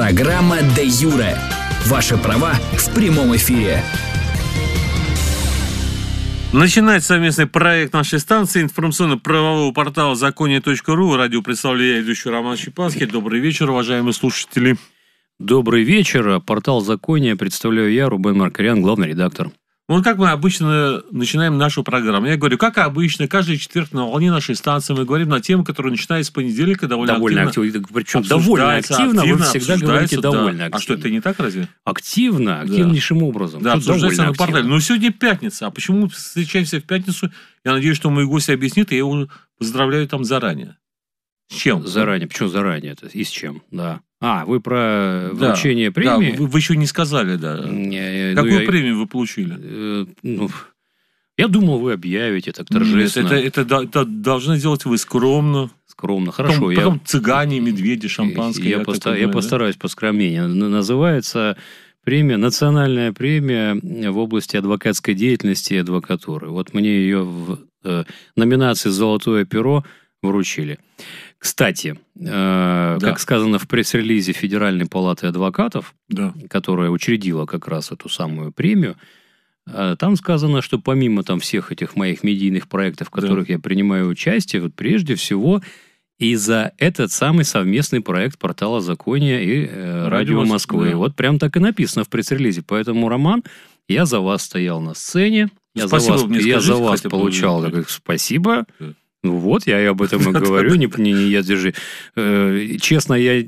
Программа «Де юре». Ваши права в прямом эфире. Начинается совместный проект нашей станции информационно-правового портала законе.ру. Радио представляю я, ведущий Роман Щепанский. Добрый вечер, уважаемые слушатели. Добрый вечер. Портал Закония представляю я, Рубен Маркарян, главный редактор. Вот как мы обычно начинаем нашу программу. Я говорю, как обычно, каждый четверг на волне нашей станции мы говорим на тему, которая начинается с понедельника, довольно активно. Причем довольно активно, вы всегда говорите довольно активно. А что, это не так разве? Активнейшим образом. Да, обсуждается на портале. Но сегодня пятница. А почему мы встречаемся в пятницу? Я надеюсь, что мой гость объяснит, и я его поздравляю там заранее. С чем? Заранее. Почему заранее? Это и с чем? Да. Вы про вручение премии? Да, вы еще не сказали, да. Какую премию вы получили? Я думал, вы объявите так торжественно. Это должны делать вы скромно. Скромно, хорошо. Потом цыгане, медведи, шампанское. Я постараюсь поскромнее. Называется премия, национальная премия в области адвокатской деятельности и адвокатуры. Вот мне ее в номинации «Золотое перо» вручили. Кстати, как сказано в пресс-релизе Федеральной палаты адвокатов, которая учредила как раз эту самую премию, там сказано, что помимо там всех этих моих медийных проектов, в которых я принимаю участие, вот прежде всего и за этот самый совместный проект портала Закония и Радио Москвы. Вот прям так и написано в пресс-релизе. Поэтому, Роман, я за вас стоял на сцене, я за вас получал спасибо. Вот, я и об этом и говорю, я держи. Честно, я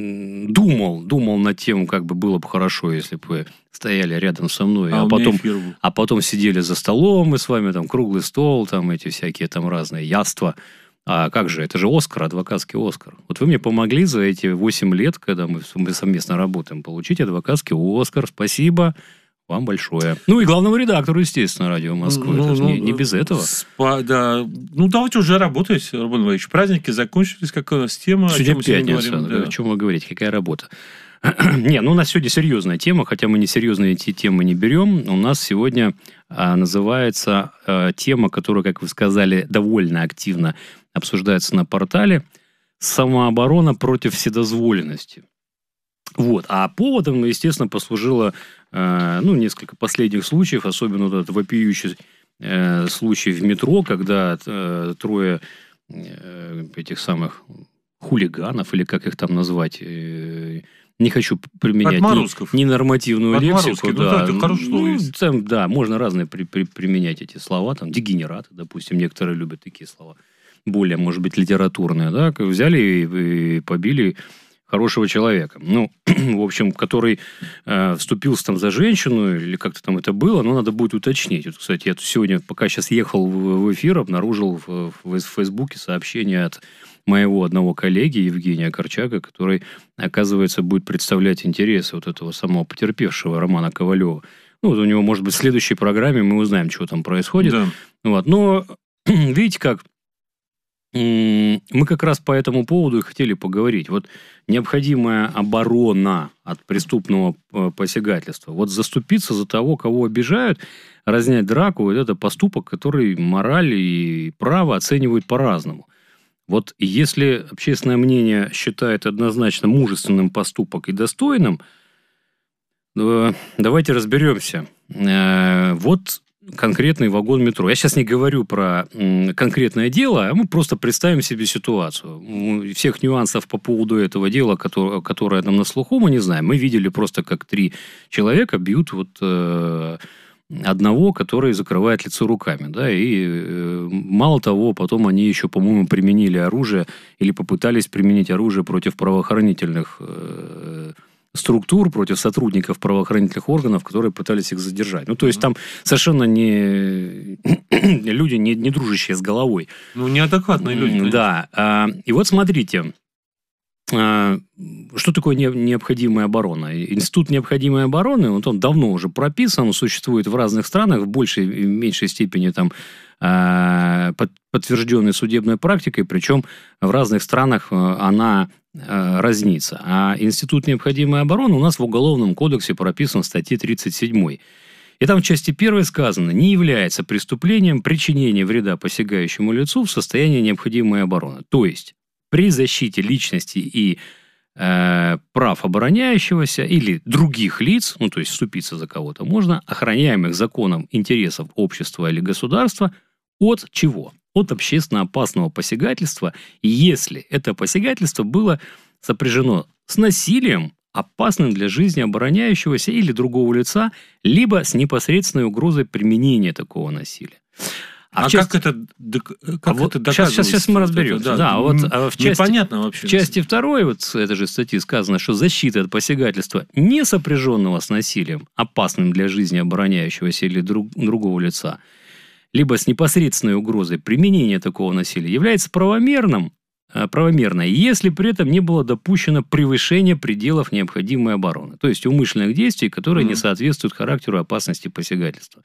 думал над тем, как бы было бы хорошо, если бы вы стояли рядом со мной, а потом сидели за столом, мы с вами там круглый стол, там эти всякие там разные яства. А как же, это же Оскар, адвокатский Оскар. Вот вы мне помогли за эти 8 лет, когда мы совместно работаем, получить адвокатский Оскар. Спасибо вам большое. Ну и главному редактору, естественно, Радио Москвы. Не без этого. Давайте уже работать, Рубен Иванович. Праздники закончились, какая у нас тема. Сегодня пятница. О чем вы говорите? Какая работа? У нас сегодня серьезная тема, хотя мы несерьезные эти темы не берем. У нас сегодня называется тема, которая, как вы сказали, довольно активно обсуждается на портале. Самооборона против вседозволенности. Вот. А поводом, естественно, послужило несколько последних случаев, особенно вот этот вопиющий случай в метро, когда трое этих самых хулиганов, или как их там назвать, не хочу применять ненормативную лексику. Это хорошо. Можно разные применять эти слова, там, дегенераты, допустим, некоторые любят такие слова, более, может быть, литературные, взяли и побили хорошего человека. В общем, который вступился там за женщину, или как-то там это было, но надо будет уточнить. Вот, кстати, я сегодня, пока сейчас ехал в эфир, обнаружил в Фейсбуке сообщение от моего одного коллеги Евгения Корчака, который, оказывается, будет представлять интересы вот этого самого потерпевшего Романа Ковалева. У него, может быть, в следующей программе мы узнаем, что там происходит. Да. Но, видите как, мы как раз по этому поводу и хотели поговорить. Вот необходимая оборона от преступного посягательства. Вот заступиться за того, кого обижают, разнять драку, это поступок, который мораль и право оценивают по-разному. Вот если общественное мнение считает однозначно мужественным поступок и достойным, давайте разберемся. Вот конкретный вагон метро. Я сейчас не говорю про конкретное дело, а мы просто представим себе ситуацию. Всех нюансов по поводу этого дела, которое нам на слуху, мы не знаем. Мы видели просто, как 3 человека бьют одного, который закрывает лицо руками. И мало того, потом они еще, по-моему, применили оружие или попытались применить оружие против правоохранительных структур, против сотрудников правоохранительных органов, которые пытались их задержать. То есть там совершенно люди не дружащие с головой. Неадекватные люди. Да. И вот смотрите, что такое необходимая оборона? Институт необходимой обороны, он давно уже прописан, существует в разных странах, в большей и меньшей степени там подтвержденной судебной практикой, причем в разных странах она разнится. А институт необходимой обороны у нас в Уголовном кодексе прописан в статье 37. И там в части 1 сказано: не является преступлением причинение вреда посягающему лицу в состоянии необходимой обороны. То есть при защите личности и прав обороняющегося или других лиц, ну, то есть вступиться за кого-то можно, охраняемых законом интересов общества или государства, от чего? От общественно опасного посягательства, если это посягательство было сопряжено с насилием, опасным для жизни обороняющегося или другого лица, либо с непосредственной угрозой применения такого насилия. Как это доказывается? Сейчас мы разберемся. Непонятно вообще. В части 2 вот этой же статьи сказано, что защита от посягательства, не сопряженного с насилием, опасным для жизни обороняющегося или другого лица, либо с непосредственной угрозой применения такого насилия, является правомерной, если при этом не было допущено превышение пределов необходимой обороны. То есть умышленных действий, которые не соответствуют характеру опасности посягательства.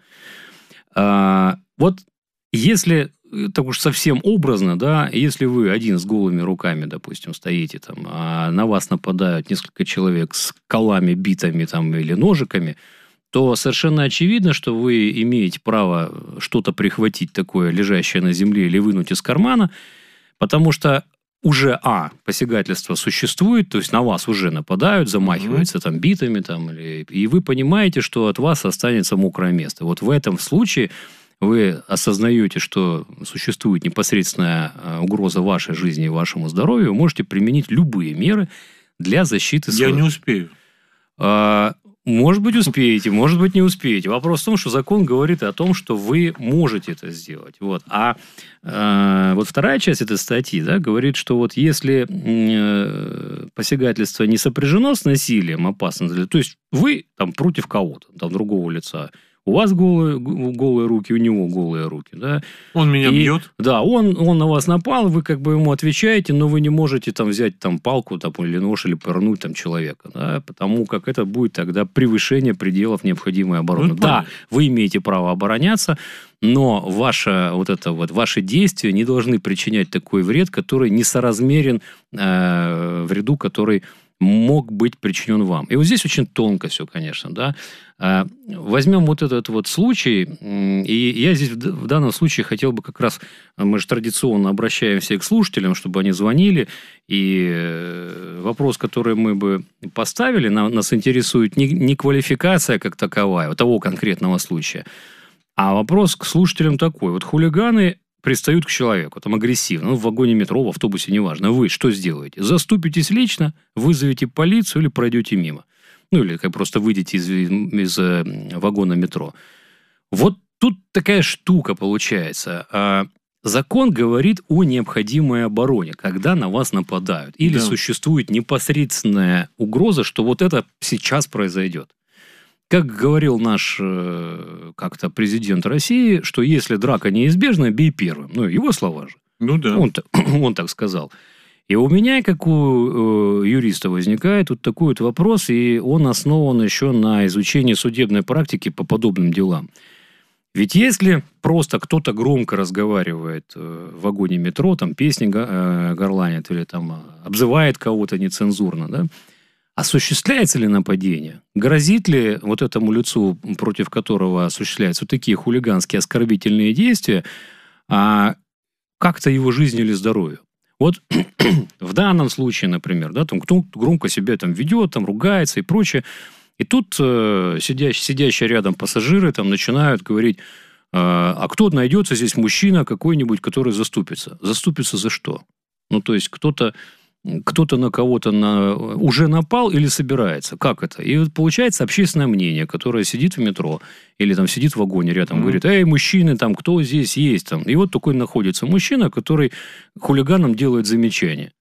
Вот если, так уж совсем образно, да, если вы один с голыми руками, допустим, стоите там, а на вас нападают несколько человек с колами, битами там, или ножиками, то совершенно очевидно, что вы имеете право что-то прихватить такое, лежащее на земле, или вынуть из кармана, потому что уже, посягательство существует, то есть на вас уже нападают, замахиваются там битами, там, и вы понимаете, что от вас останется мокрое место. Вот в этом случае вы осознаете, что существует непосредственная угроза вашей жизни и вашему здоровью, вы можете применить любые меры для защиты своего. Я не успею. Может быть, успеете, может быть, не успеете. Вопрос в том, что закон говорит о том, что вы можете это сделать. Вот. Вот вторая часть этой статьи, да, говорит, что вот если посягательство не сопряжено с насилием, опасно, то есть вы там против кого-то, там другого лица, у вас голые руки, у него голые руки. Да? Он меня бьет. Да, он на вас напал, вы как бы ему отвечаете, но вы не можете там взять там палку там, или нож, или пырнуть там человека. Да? Потому как это будет тогда превышение пределов необходимой обороны. Да, вы имеете право обороняться, но ваши действия не должны причинять такой вред, который несоразмерен вреду, который мог быть причинен вам. И вот здесь очень тонко все, конечно, да. Возьмем вот этот вот случай, и я здесь в данном случае хотел бы как раз, мы же традиционно обращаемся к слушателям, чтобы они звонили, и вопрос, который мы бы поставили, нас интересует не квалификация как таковая, того конкретного случая, а вопрос к слушателям такой. Вот хулиганы пристают к человеку, там агрессивно, в вагоне метро, в автобусе, неважно. Вы что сделаете? Заступитесь лично, вызовете полицию или пройдете мимо? Ну, или как просто выйдете из вагона метро. Вот тут такая штука получается. Закон говорит о необходимой обороне, когда на вас нападают. Или существует непосредственная угроза, что вот это сейчас произойдет. Как говорил наш как-то президент России, что если драка неизбежна, бей первым. Ну, его слова же. Ну, да. Он так сказал. И у меня, как у юриста, возникает вот такой вот вопрос, и он основан еще на изучении судебной практики по подобным делам. Ведь если просто кто-то громко разговаривает в вагоне метро, там песни горланит или там обзывает кого-то нецензурно, да, осуществляется ли нападение? Грозит ли вот этому лицу, против которого осуществляются вот такие хулиганские оскорбительные действия, как-то его жизни или здоровью? Вот в данном случае, например, да, там кто громко себя там ведет, там ругается и прочее, и тут сидящие рядом пассажиры там начинают говорить, а кто найдется здесь мужчина какой-нибудь, который заступится? Заступится за что? Ну, то есть кто-то на кого-то уже напал или собирается. Как это? И вот получается общественное мнение, которое сидит в метро или там сидит в вагоне рядом, говорит, эй, мужчины, там, кто здесь есть? Там. И вот такой находится мужчина, который хулиганам делает замечания.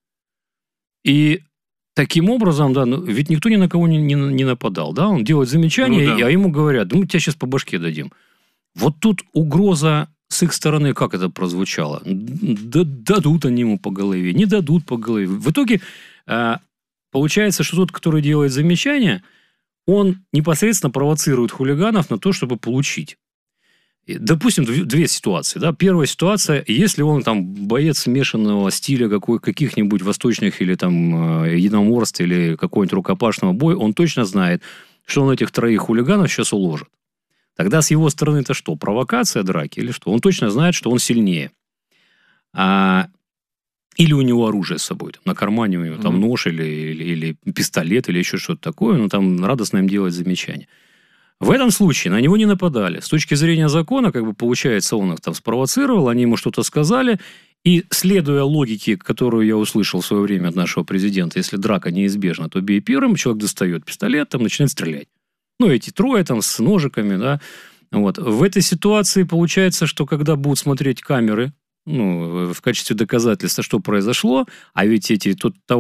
И таким образом, да, ведь никто ни на кого не нападал. Да? Он делает замечания, а ему говорят, мы тебя сейчас по башке дадим. Вот тут угроза с их стороны, как это прозвучало? Дадут они ему по голове, не дадут по голове. В итоге получается, что тот, который делает замечания, он непосредственно провоцирует хулиганов на то, чтобы получить. Допустим, две ситуации. Да? Первая ситуация, если он там боец смешанного стиля каких-нибудь восточных или там единоборств или какого-нибудь рукопашного боя, он точно знает, что он этих троих хулиганов сейчас уложит. Тогда с его стороны это что? Провокация драки или что? Он точно знает, что он сильнее. Или у него оружие с собой, там, на кармане у него там нож или пистолет, или еще что-то такое, но там радостно им делать замечания. В этом случае на него не нападали. С точки зрения закона, как бы получается, он их там спровоцировал, они ему что-то сказали, и следуя логике, которую я услышал в свое время от нашего президента, если драка неизбежна, то бей первым, человек достает пистолет, там начинает стрелять. Ну, эти трое там с ножиками, да. Вот. В этой ситуации получается, что когда будут смотреть камеры, ну, в качестве доказательства, что произошло, а ведь эти,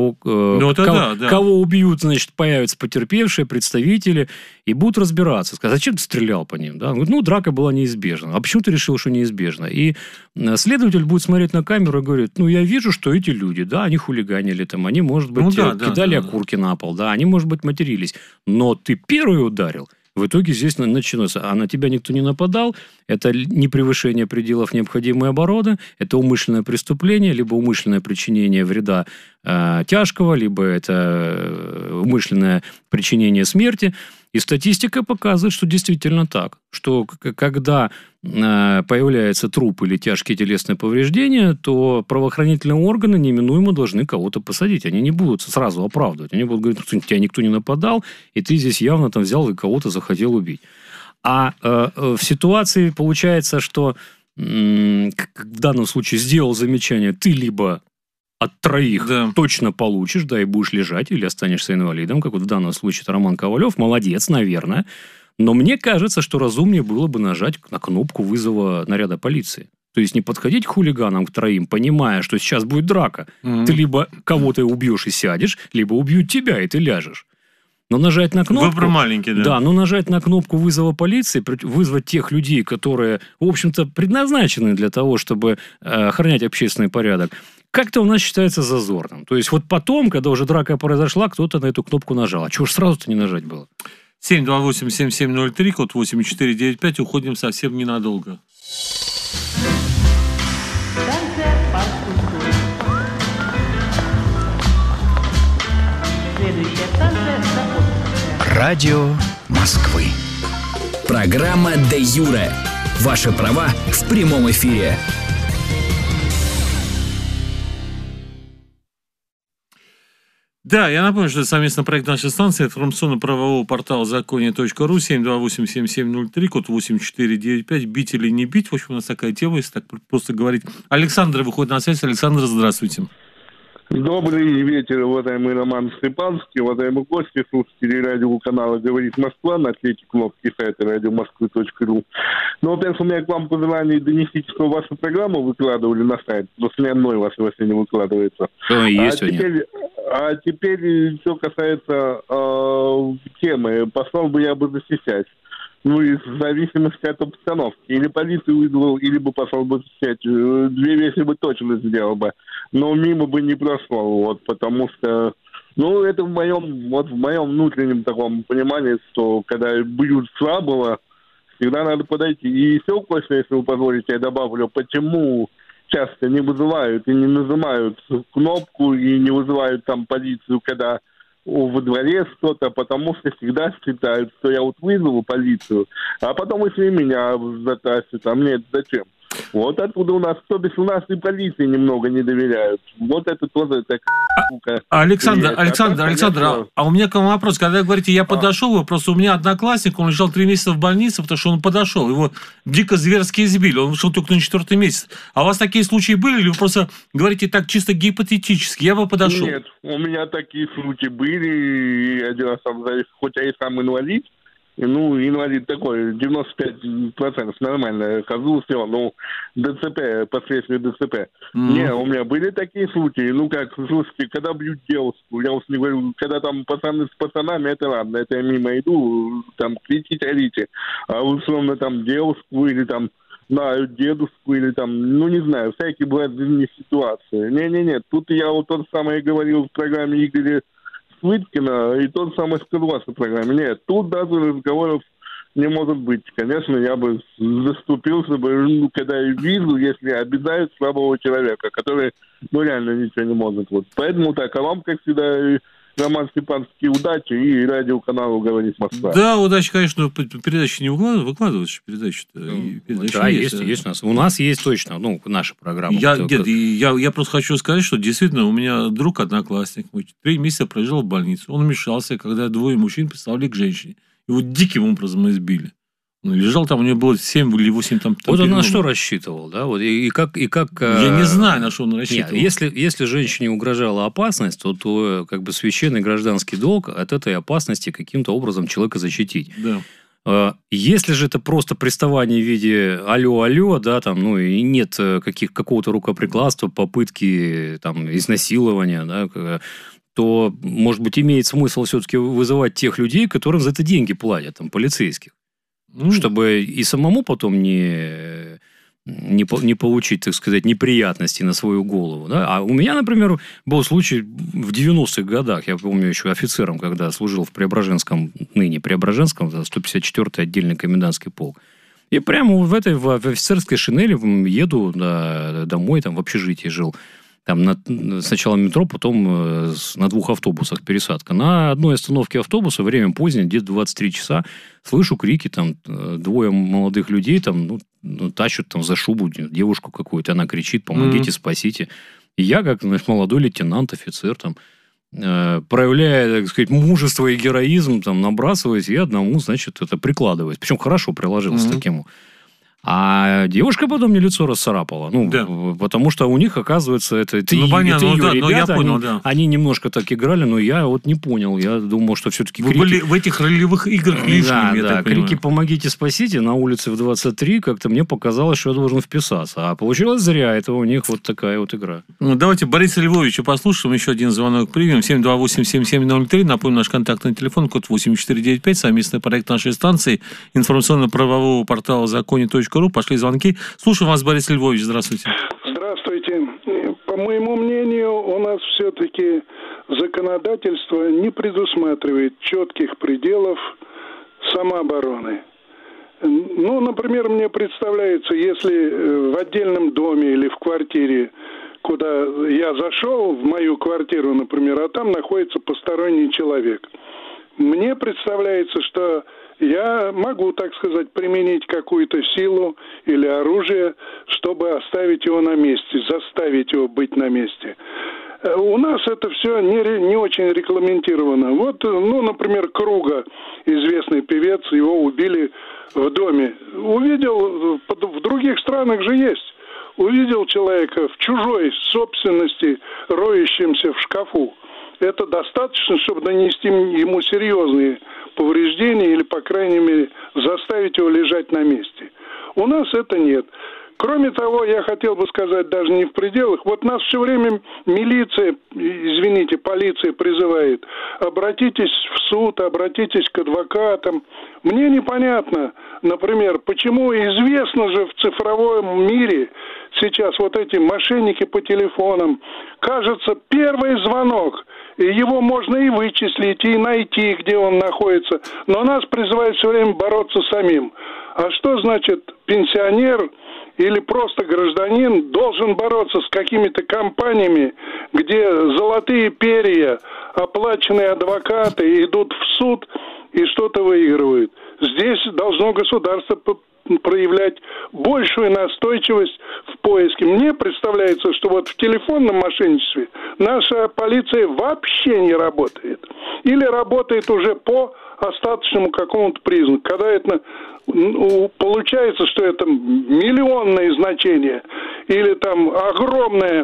кого убьют, значит, появятся потерпевшие, представители, и будут разбираться. Сказать, зачем ты стрелял по ним? Да? Ну, драка была неизбежна. А почему ты решил, что неизбежна? И следователь будет смотреть на камеру и говорит, ну, я вижу, что эти люди, да, они хулиганили, там, они, может быть, кидали окурки на пол, да, они, может быть, матерились, но ты первый ударил. В итоге здесь начинается, а на тебя никто не нападал, это не превышение пределов необходимой обороны, это умышленное преступление, либо умышленное причинение вреда тяжкого, либо это умышленное причинение смерти. И статистика показывает, что действительно так, что когда появляется труп или тяжкие телесные повреждения, то правоохранительные органы неминуемо должны кого-то посадить. Они не будут сразу оправдывать. Они будут говорить, что тебя никто не нападал, и ты здесь явно там взял и кого-то захотел убить. А в ситуации получается, что в данном случае сделал замечание, ты либо от троих точно получишь, да, и будешь лежать, или останешься инвалидом, как вот в данном случае это Роман Ковалев. Молодец, наверное. Но мне кажется, что разумнее было бы нажать на кнопку вызова наряда полиции. То есть не подходить к хулиганам, к троим, понимая, что сейчас будет драка. Ты либо кого-то убьешь и сядешь, либо убьют тебя, и ты ляжешь. Но нажать на кнопку... Выбор маленький, да. Да, но нажать на кнопку вызова полиции, вызвать тех людей, которые, в общем-то, предназначены для того, чтобы охранять общественный порядок, как-то у нас считается зазорным. То есть вот потом, когда уже драка произошла, кто-то на эту кнопку нажал. А чего ж сразу-то не нажать было? 728-7703, код 8495. Уходим совсем ненадолго. Станция «Парк культуры». Следующая станция «Запорожская». Радио Москвы. Программа «Де Юре». Ваши права в прямом эфире. Да, я напомню, что это совместный проект нашей станции, информационно-правового портала законе.ру, 728-7703, код 8495, бить или не бить. В общем, у нас такая тема, если так просто говорить. Александр выходит на связь. Александр, здравствуйте. Добрый вечер, уважаемый Роман Степанский, уважаемые гости, слушатели радиоканала «Говорит Москва» на третьей кнопке сайта радиомосквы.ру. Ну, во-первых, у меня к вам пожелание донести, что вашу программу выкладывали на сайт, просто ни одной вашей вообще не выкладывается. Теперь, что касается темы, пошел бы я бы защищать. Ну, и в зависимости от обстановки. Или полицию вызвал, или бы пошел бы защищать. Две вещи бы точно сделал бы. Но мимо бы не прошел, вот, потому что... Ну, это в моем внутреннем таком понимании, что когда бьют слабого, всегда надо подойти. И еще кое-что, если вы позволите, я добавлю, почему часто не вызывают и не нажимают кнопку, и не вызывают там полицию, когда во дворе что-то, потому что всегда считают, что я вот вызову полицию, а потом если меня затащат, а мне это зачем? Вот откуда у нас, то бишь у нас и полиции немного не доверяют. Вот это тоже такая штука. Александр, а у меня к вам вопрос. Когда вы говорите, я подошел, просто у меня одноклассник, он лежал 3 месяца в больнице, потому что он подошел. Его дико зверски избили, он вышел только на 4-й месяц. А у вас такие случаи были, или вы просто говорите так чисто гипотетически? Я бы подошел. Нет, у меня такие случаи были. И один раз, хоть я и сам инвалид, ну, инвалид такой, 95% нормально, хожу, все, ну, ДЦП, последствия ДЦП. Не, у меня были такие случаи, ну, как, слушайте, когда бьют девушку, я уж не говорю, когда там пацаны с пацанами, это ладно, это я мимо иду, там, кричите, орите, а условно там девушку или там, на дедушку или там, ну, не знаю, всякие бывают ситуации. Не-не-не, тут я вот то же самое говорил в программе Игоря Слыткина, и тот самый скажу в вашей программе. Нет, тут даже разговоров не может быть. Конечно, я бы заступился бы, ну, когда я вижу, если обижают слабого человека, который, ну, реально ничего не может. Вот. Поэтому так, а вам, как всегда, Роман Степанский, удачи и радиоканалу «Говорит Москва». Да, удачи, конечно, передачи не выкладываешь, передачи-то. Да, есть у нас. У нас есть точно, наша программа. Я просто хочу сказать, что действительно у меня друг, одноклассник, 3 месяца прожил в больнице. Он вмешался, когда 2 мужчин представили к женщине. Его диким образом избили. Он лежал там, у него было 7 или 8 там... Вот он на что рассчитывал, да? Вот, и как... Я не знаю, на что он рассчитывал. Нет, если женщине угрожала опасность, то как бы священный гражданский долг от этой опасности каким-то образом человека защитить. Да. Если же это просто приставание в виде алло, да, там, и нет какого-то рукоприкладства, попытки там, изнасилования, да, то, может быть, имеет смысл все-таки вызывать тех людей, которым за это деньги платят, там, полицейских. Чтобы и самому потом не получить, так сказать, неприятности на свою голову. Да? А у меня, например, был случай в 90-х годах, я помню еще офицером, когда служил в Преображенском, ныне Преображенском, 154-й отдельный комендантский полк. И прямо в офицерской шинели еду домой, там в общежитии жил. Там сначала метро, потом на 2 автобусах пересадка. На одной остановке автобуса, время позднее, где-то 23 часа, слышу крики, там 2 молодых людей там, тащат там за шубу девушку какую-то, она кричит: помогите, спасите. И я, как молодой лейтенант, офицер, там, проявляя, так сказать, мужество и героизм, там, набрасываясь, и одному, значит, это прикладываясь. Причем хорошо приложился таким. А девушка потом мне лицо расцарапала. Потому что у них, оказывается, это понятно, ее ребята, я понял, они немножко так играли, но я вот не понял. Я думал, что все-таки крики... Вы были в этих ролевых играх лишними, Да, крики «помогите, спасите» на улице в 23, как-то мне показалось, что я должен вписаться. А получилось зря. Это у них вот такая вот игра. Давайте Бориса Львовича послушаем. Еще один звонок примем. 728-7703. Напомню, наш контактный телефон, код 8495. Совместный проект нашей станции. Информационно-правового портала «Законе.ру». Пошли звонки. Слушаем вас, Борис Львович. Здравствуйте. Здравствуйте. По моему мнению, у нас все-таки законодательство не предусматривает четких пределов самообороны. Например, мне представляется, если в отдельном доме или в квартире, куда я зашел, в мою квартиру, например, а там находится посторонний человек, мне представляется, что я могу, так сказать, применить какую-то силу или оружие, чтобы оставить его на месте, заставить его быть на месте. У нас это все не очень регламентировано. Вот, например, Круга, известный певец, его убили в доме. Увидел, в других странах же есть. Увидел человека в чужой собственности, роющимся в шкафу. Это достаточно, чтобы нанести ему серьезные повреждения или, по крайней мере, заставить его лежать на месте. У нас это нет. Кроме того, я хотел бы сказать, даже не в пределах, вот нас все время милиция, полиция призывает: обратитесь в суд, обратитесь к адвокатам. Мне непонятно, например, почему известно же в цифровом мире сейчас вот эти мошенники по телефонам, кажется, первый звонок, и его можно и вычислить, и найти, где он находится, но нас призывают все время бороться самим. А что значит пенсионер или просто гражданин должен бороться с какими-то компаниями, где золотые перья, оплаченные адвокаты идут в суд и что-то выигрывают? Здесь должно государство проявлять большую настойчивость в поиске. Мне представляется, что вот в телефонном мошенничестве наша полиция вообще не работает. Или работает уже по остаточному какому-то признаку. Когда это получается, что это миллионные значения или там огромное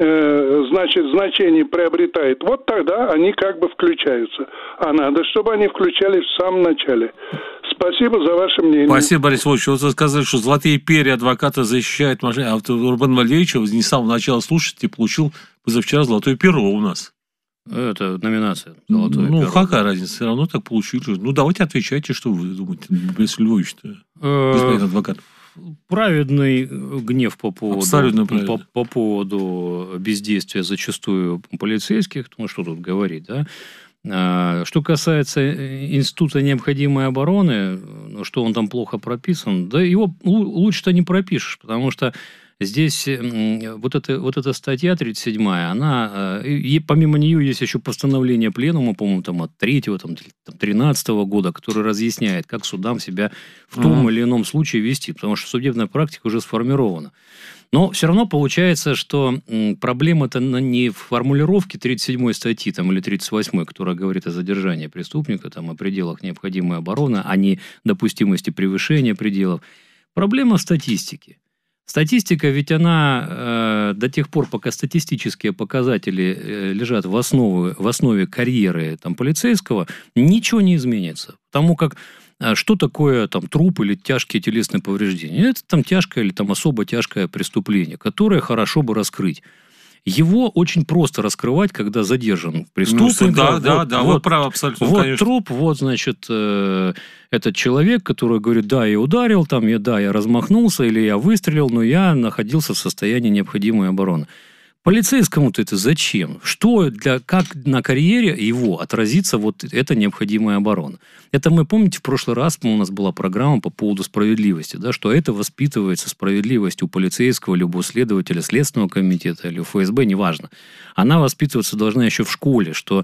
значение приобретает, вот тогда они как бы включаются. А надо, чтобы они включались в самом начале. Спасибо за ваше мнение. Спасибо, Борис Владимирович. Вот вы сказали, что золотые перья адвоката защищают мошенников. А вот Рубен Валерьевич не с самого начала слушать и получил позавчера золотое перо у нас. Это номинация «Золотое перо». Какая разница? Все равно так получили. Давайте отвечайте, что вы думаете, Борис Львович-то, господин адвокат. Праведный гнев по поводу бездействия зачастую полицейских, что тут говорить, да? Что касается института необходимой обороны, что он там плохо прописан, да его лучше-то не пропишешь, потому что здесь вот эта статья 37-я, она, и помимо нее есть еще постановление Пленума, по-моему, там от 3-го, там 13-го года, которое разъясняет, как судам себя в том или ином случае вести, потому что судебная практика уже сформирована. Но все равно получается, что проблема-то не в формулировке 37-й статьи там, или 38-й, которая говорит о задержании преступника, там, о пределах необходимой обороны, а не допустимости превышения пределов. Проблема в статистике. Статистика, ведь она до тех пор, пока статистические показатели лежат в основе карьеры там, полицейского, ничего не изменится. Потому как что такое там, труп или тяжкие телесные повреждения? Это там тяжкое или там, особо тяжкое преступление, которое хорошо бы раскрыть. Его очень просто раскрывать, когда задержан преступник. Вот право абсолютно, вот конечно. Труп, вот, значит, этот человек, который говорит, да, я ударил, там, я размахнулся, или я выстрелил, но я находился в состоянии необходимой обороны. Полицейскому-то это зачем? Как на карьере его отразится вот эта необходимая оборона? Это мы, помните, в прошлый раз у нас была программа по поводу справедливости, да, что это воспитывается справедливость у полицейского, либо у следователя, Следственного комитета или у ФСБ, неважно. Она воспитываться должна еще в школе, что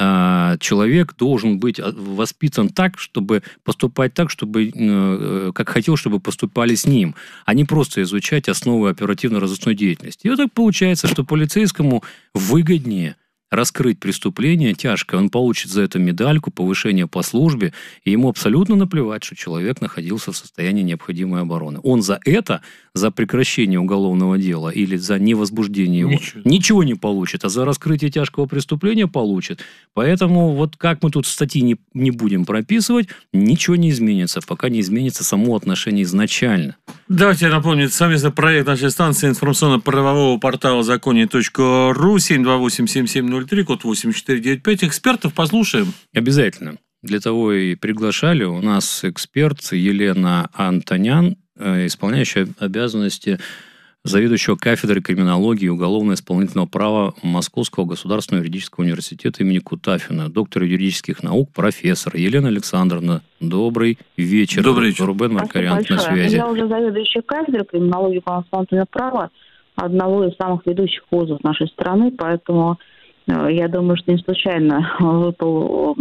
человек должен быть воспитан так, чтобы поступать так, чтобы, как хотел, чтобы поступали с ним, а не просто изучать основы оперативно-розыскной деятельности. И вот так получается, что полицейскому выгоднее раскрыть преступление тяжкое, он получит за это медальку, повышение по службе, и ему абсолютно наплевать, что человек находился в состоянии необходимой обороны. Он за это, за прекращение уголовного дела или за невозбуждение его, ничего не получит, а за раскрытие тяжкого преступления получит. Поэтому вот как мы тут статьи не будем прописывать, ничего не изменится, пока не изменится само отношение изначально. Давайте я напомню, это совместный проект нашей станции информационно-правового портала законе.ру 728-7703, код 8495. Экспертов послушаем. Обязательно. Для того и приглашали. У нас эксперт Елена Антонян, исполняющая обязанности заведующего кафедрой криминологии и уголовно-исполнительного права Московского государственного юридического университета имени Кутафина, доктор юридических наук, профессор. Елена Александровна, добрый вечер. Добрый вечер. Рубен Маркарян на связи. Я уже заведующая кафедрой криминологии и уголовно-исполнительного права одного из самых ведущих вузов нашей страны, поэтому я думаю, что не случайно выпал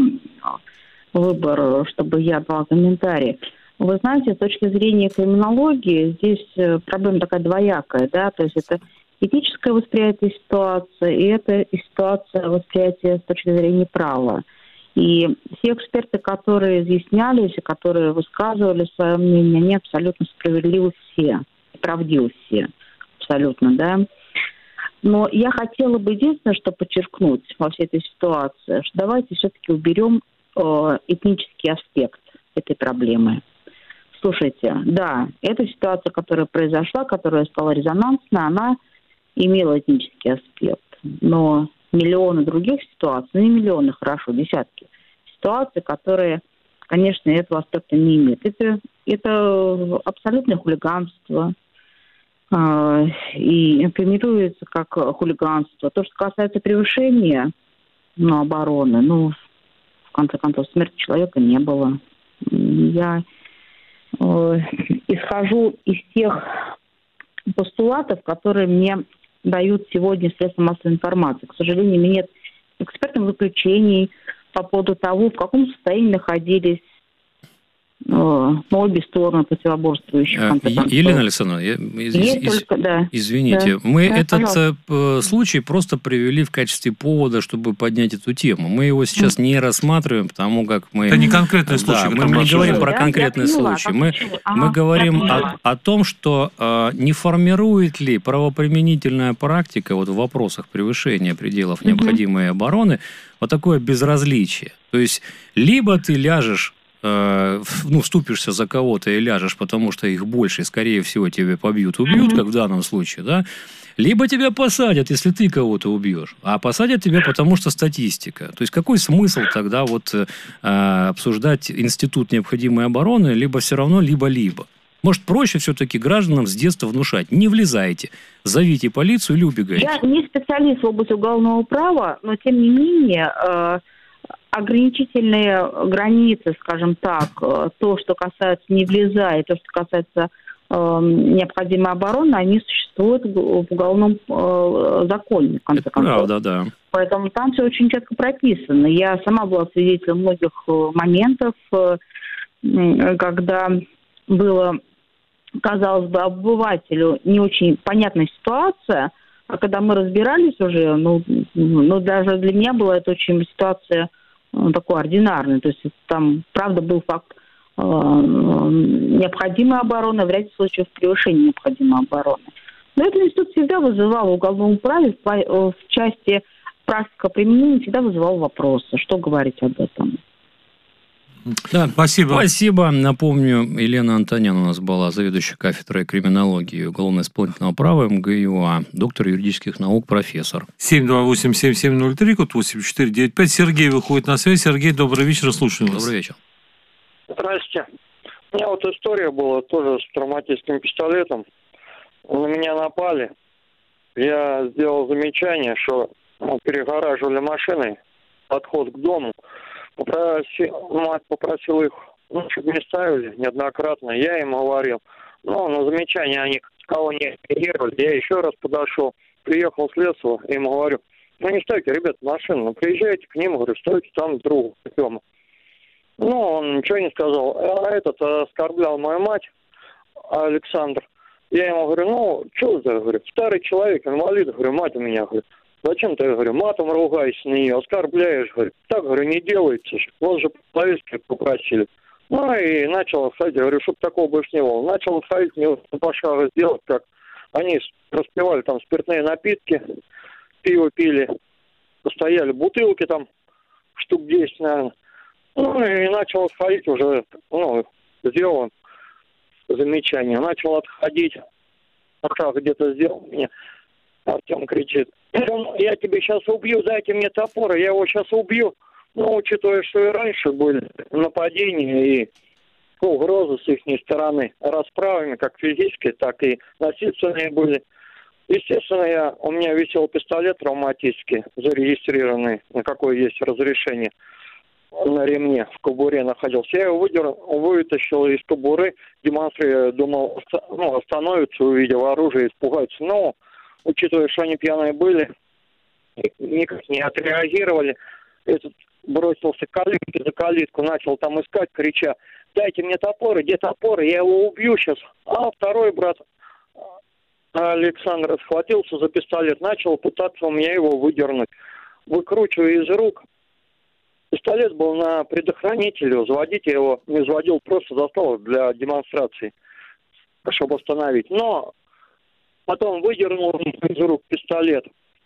выбор, чтобы я дала комментарий. Вы знаете, с точки зрения криминологии здесь проблема такая двоякая, да, то есть это этическое восприятие ситуации, и это и ситуация восприятия с точки зрения права. И все эксперты, которые изъяснялись и которые высказывали свое мнение, они абсолютно справедливы все, правдивы все, абсолютно, да. Но я хотела бы единственное, что подчеркнуть во всей этой ситуации, что давайте все-таки уберем этнический аспект этой проблемы. Слушайте, да, эта ситуация, которая произошла, которая стала резонансной, она имела этнический аспект. Но миллионы других ситуаций, ну не миллионы, хорошо, десятки ситуаций, которые, конечно, этого аспекта не имеют. Это абсолютное хулиганство. И инкриминируется как хулиганство. То, что касается превышения обороны, в конце концов, смерти человека не было. Я исхожу из тех постулатов, которые мне дают сегодня средства массовой информации. К сожалению, у меня нет экспертных заключений по поводу того, в каком состоянии находились обе стороны противоборствующих. Елена Александровна, извините, мы этот случай просто привели в качестве повода, чтобы поднять эту тему. Мы его сейчас не рассматриваем, потому как мы... Это не конкретный случай. Да, мы не говорим про конкретный случай. Мы говорим о том, что не формирует ли правоприменительная практика вот в вопросах превышения пределов необходимой обороны вот такое безразличие. То есть, либо ты ляжешь вступишься за кого-то и ляжешь, потому что их больше, и, скорее всего, тебя побьют, убьют, как в данном случае, да, либо тебя посадят, если ты кого-то убьешь, а посадят тебя, потому что статистика. То есть, какой смысл тогда вот обсуждать институт необходимой обороны, либо все равно, либо-либо? Может, проще все-таки гражданам с детства внушать: не влезайте, зовите полицию или убегайте. Я не специалист в области уголовного права, но, тем не менее, ограничительные границы, скажем так, то, что касается «не влезай», то, что касается необходимая оборона, они существуют в уголовном законе, в конце концов. Правда, да. Поэтому там все очень четко прописано. Я сама была свидетелем многих моментов, когда было, казалось бы, обывателю не очень понятная ситуация, а когда мы разбирались уже, даже для меня была это очень ситуация такой ординарной. То есть там, правда, был факт необходимой обороны, в ряде случаев превышения необходимой обороны. Но этот институт всегда вызывал в уголовном праве, в части практика применения, всегда вызывал вопросы. Что говорить об этом? Да, спасибо. Спасибо. Напомню, Елена Антонян у нас была заведующая кафедрой криминологии и уголовно-исполнительного права МГУА, доктор юридических наук, профессор. 728-7703, код 8495. Сергей выходит на связь. Сергей, добрый вечер, слушаю вас. Добрый вечер. Здрасте. У меня вот история была тоже с травматическим пистолетом. На меня напали. Я сделал замечание, что перегораживали машиной подход к дому. Мать попросила их, чтобы не ставили неоднократно. Я им говорил. Но на замечание они кого не реагировали. Я еще раз подошел, приехал с леса, им говорю, не ставьте, ребят, машину, приезжайте к ним, говорю, стойте там другу. Он ничего не сказал. А этот оскорблял мою мать, Александр. Я ему говорю, что за, говорю, старый человек, инвалид, говорю, мать у меня, говорю. Зачем ты, говорю, матом ругаешься на нее, оскорбляешь, говорю. Так, говорю, не делается. Вот же повестки попросили. И начал отходить, говорю, чтобы такого больше не было. Начал отходить, мне пошаго сделать, как они распивали там спиртные напитки, пиво пили, постояли бутылки там, штук 10, наверное. И начал отходить уже, сделал замечание. Начал отходить, шаг где-то сделал мне. Артем кричит, я тебя сейчас убью, дайте мне топор, я его сейчас убью. Учитывая, что и раньше были нападения и угрозы с их стороны, расправами, как физические, так и насильственные были. Естественно, у меня висел пистолет травматический, зарегистрированный, на какое есть разрешение, на ремне, в кобуре находился. Я его вытащил из кобуры, демонстрируя, думал, остановится, увидев оружие, испугается. Но, учитывая, что они пьяные были, никак не отреагировали. Этот бросился к калитке, за калитку, начал там искать, крича, дайте мне топор, где топор, я его убью сейчас. А второй брат Александр схватился за пистолет, начал пытаться у меня его выдернуть. Выкручивая из рук. Пистолет был на предохранителе, взводить я его не взводил, просто достал для демонстрации, чтобы остановить. Но потом выдернул из рук пистолет.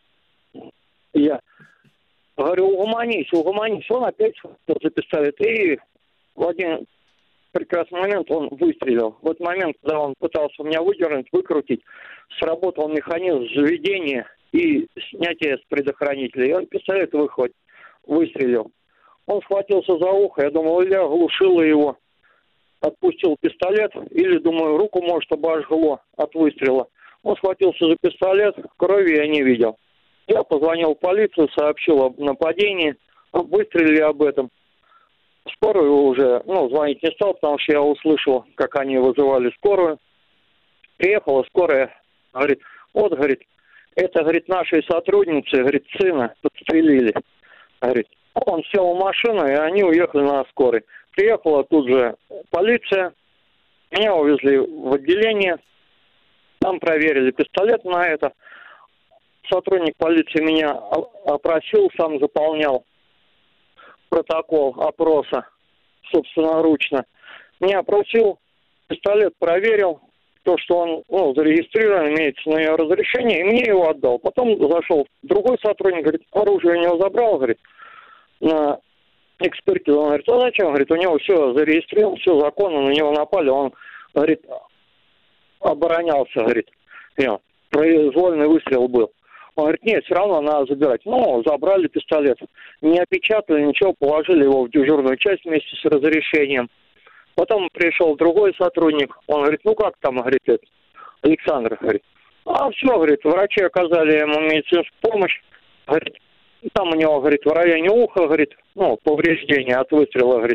Я говорю, угомонись. Он опять схватил за пистолет. И в один прекрасный момент он выстрелил. В этот момент, когда он пытался меня выдернуть, выкрутить, сработал механизм заведения и снятия с предохранителя. И он пистолет выстрелил. Он схватился за ухо, я думал, или оглушило его, отпустил пистолет, или, думаю, руку, может, обожгло от выстрела. Он схватился за пистолет, крови я не видел. Я позвонил в полицию, сообщил об нападении, об выстреле, об этом. Скорую уже, звонить не стал, потому что я услышал, как они вызывали скорую. Приехала скорая, говорит, это, говорит, нашей сотрудницы, говорит, сына подстрелили. Говорит, он сел в машину, и они уехали на скорой. Приехала тут же полиция, меня увезли в отделение, там проверили пистолет на это. Сотрудник полиции меня опросил, сам заполнял протокол опроса собственноручно. Меня опросил, пистолет проверил, то, что он зарегистрирован, имеется на ее разрешение, и мне его отдал. Потом зашел другой сотрудник, говорит, оружие у него забрал, говорит, на экспертизу. Он говорит, зачем? Говорит, у него все зарегистрировано, все законно, на него напали, он, говорит, оборонялся, говорит, произвольный выстрел был. Он говорит, нет, все равно надо забирать. Забрали пистолет. Не опечатали, ничего, положили его в дежурную часть вместе с разрешением. Потом пришел другой сотрудник. Он говорит, как там, говорит, Александр, говорит. Все, говорит, врачи оказали ему медицинскую помощь. Говорит, там у него, говорит, в районе уха, говорит, повреждение от выстрела, говорит.